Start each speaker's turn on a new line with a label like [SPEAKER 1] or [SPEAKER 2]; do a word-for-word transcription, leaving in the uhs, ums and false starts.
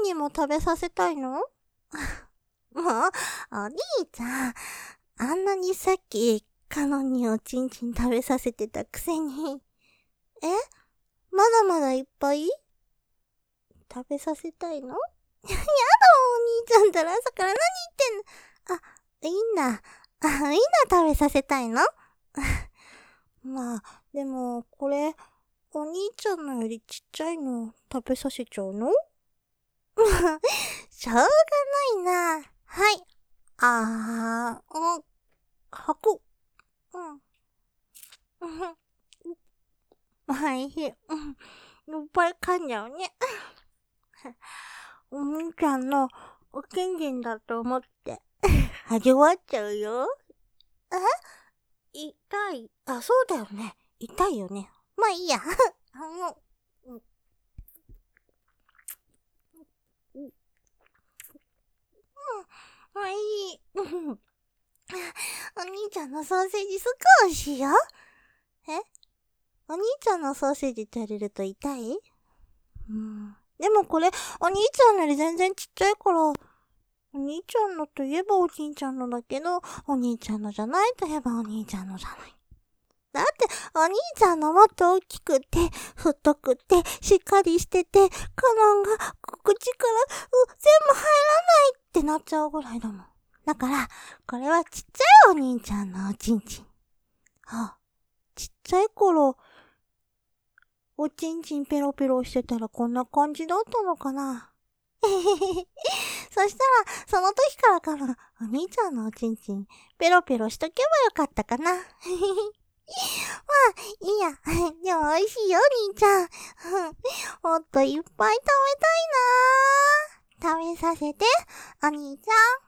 [SPEAKER 1] にも食べさせたいの？もう、お兄ちゃん、あんなにさっき、カノンにおちんちん食べさせてたくせに。え？まだまだいっぱい？食べさせたいの？やだ、お兄ちゃんたら朝から何言ってんの？あ、ウインナー。あ、ウインナー食べさせたいの？まあ、でも、これ、お兄ちゃんのよりちっちゃいの食べさせちゃうの？しょうがないな。はい。あー、うん、箱。うん。うん。おいしい。うん。いっぱい噛んじゃうね。お兄ちゃんのおちんちんだと思って、始まっちゃうよ。え？痛い。あ、そうだよね。痛いよね。まあいいや。あの、うん。うん。はい。お兄ちゃんのソーセージ少しよ。え？お兄ちゃんのソーセージってやれると痛い？うん。でもこれ、お兄ちゃんより全然ちっちゃいから、お兄ちゃんのといえばお兄ちゃんのだけど、お兄ちゃんのじゃないといえばお兄ちゃんのじゃない。だって、お兄ちゃんのもっと大きくて、太くて、しっかりしてて、カノンが口から、う、全部入らないってなっちゃうぐらいだもん。だから、これはちっちゃいお兄ちゃんのおちんちん。あ、ちっちゃい頃、おちんちんペロペロしてたらこんな感じだったのかな。えへへへ。そしたら、その時からかな、お兄ちゃんのおちんちん、ペロペロしとけばよかったかな。まあ、いいや。でも美味しいよ、兄ちゃん。もっといっぱい食べたいな。食べさせて、お兄ちゃん。